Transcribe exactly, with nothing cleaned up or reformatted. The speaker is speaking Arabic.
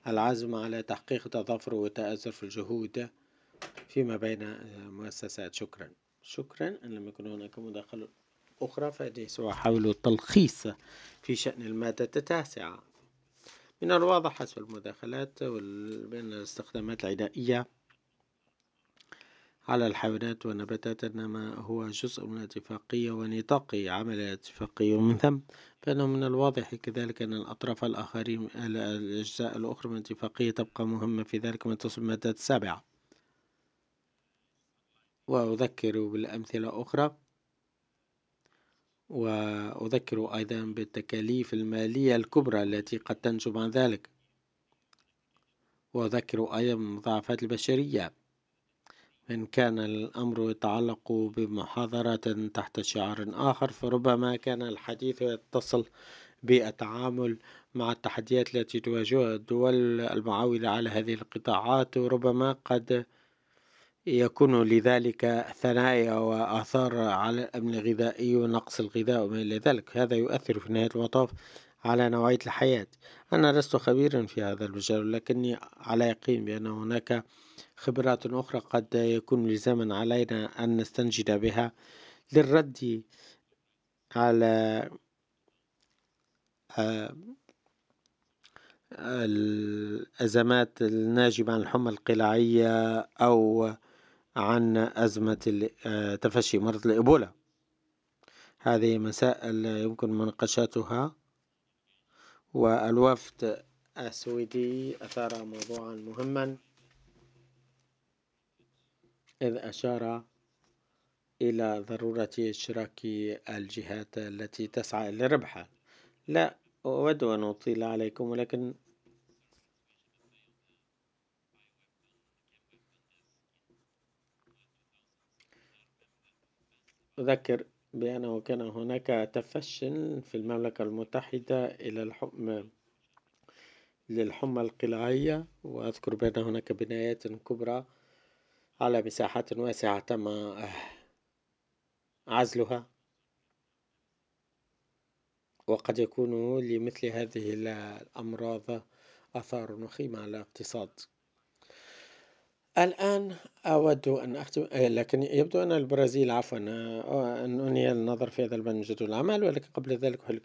العزم على تحقيق تظافر وتآزر في الجهود فيما بين المؤسسات. شكرا. شكرا. إن لم يكن هناك مداخلة أخرى فإني سأحاول التلخيص في شأن المادة التاسعة. من الواضح حسب المداخلات بأن الاستخدامات العدائية على الحيوانات والنباتات إنما هو جزء من الاتفاقية ونطاق عمل الاتفاقية، ومن ثم فإنه من الواضح كذلك أن الأطراف الآخرين الأجزاء الأخرى من الاتفاقية تبقى مهمة في ذلك ما تصل المادة السابعة. وأذكر بالأمثلة أخرى، وأذكر أيضا بالتكاليف المالية الكبرى التي قد تنجم عن ذلك، وأذكر أيضا بالمضاعفات البشرية إن كان الأمر يتعلق بمحاضرة تحت شعار آخر، فربما كان الحديث يتصل بالتعامل مع التحديات التي تواجهها الدول المعاولة على هذه القطاعات، وربما قد يكون لذلك ثنايا وآثار على الأمن الغذائي ونقص الغذاء وما إلى ذلك. هذا يؤثر في نهاية المطاف على نوعية الحياة. أنا لست خبيرا في هذا المجال، لكني على يقين بأن هناك خبرات أخرى قد يكون لزاما علينا أن نستنجد بها للرد على الأزمات الناجمة عن الحمى القلاعية أو عن أزمة تفشي مرض الإيبولا. هذه مسائل يمكن مناقشتها، والوفد السويدي أثار موضوعا مهما إذ أشار إلى ضرورة إشراك الجهات التي تسعى لربحها. لا أود أن أطيل عليكم، ولكن أذكر بأنه كان هناك تفش في المملكة المتحدة إلى الحمى للحمى القلاعية، وأذكر بأن هناك بنايات كبرى على مساحات واسعة تم عزلها، وقد يكون لمثل هذه الأمراض آثار وخيمة على الاقتصاد. الآن أود أن أختم، لكن يبدو أن البرازيل عفوا أن أنهي النظر في هذا البند جدول العمل، ولكن قبل ذلك